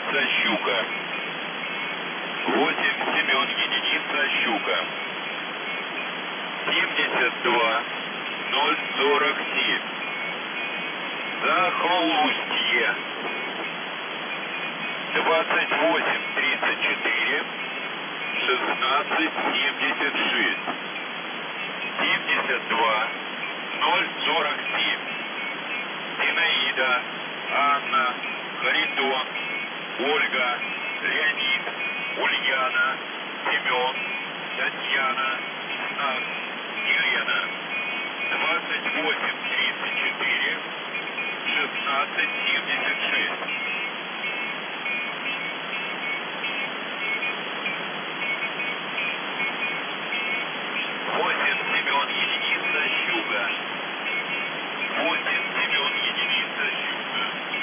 единица, щука. 8, Семен, единица, щука. 72, 047. Захолустье. 28, 34, 16, 76. 72, 047. Зинаида, Анна, Харитон, Ольга, Леонид, Ульяна, Семен, Татьяна, Стас, Елена. 28, 34, 16, 76. 8, Семен, единица, щука. 8, Семен, единица, щука.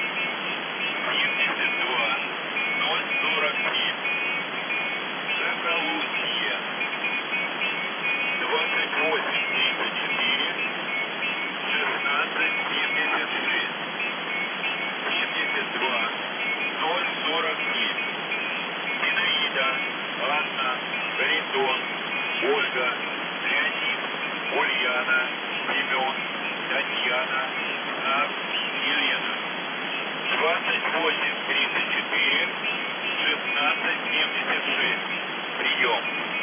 72, 047. Захолустье. 28, 34, 16, 76. 72, 047. Зинаида, Анна, Харитон, Ольга, Леонид, Ульяна, Семен, Татьяна, Стас, Елена. 28, 34, 16, 76. Прием.